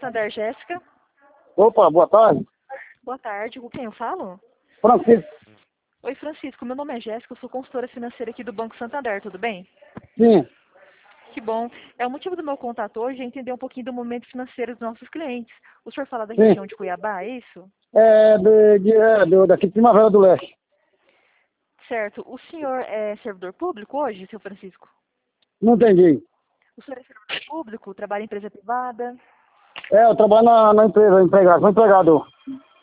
Santander, Jéssica. Opa, boa tarde. Boa tarde, com quem eu falo? Francisco. Oi, Francisco, meu nome é Jéssica, eu sou consultora financeira aqui do Banco Santander, tudo bem? Sim. Que bom. O motivo do meu contato hoje é entender um pouquinho do momento financeiro dos nossos clientes. O senhor fala da Sim. região de Cuiabá, é isso? Daqui de Primavera do Leste. Certo. O senhor é servidor público hoje, seu Francisco? Não entendi. O senhor é servidor público, trabalha em empresa privada? Eu trabalho na empresa, empregado, sou empregador.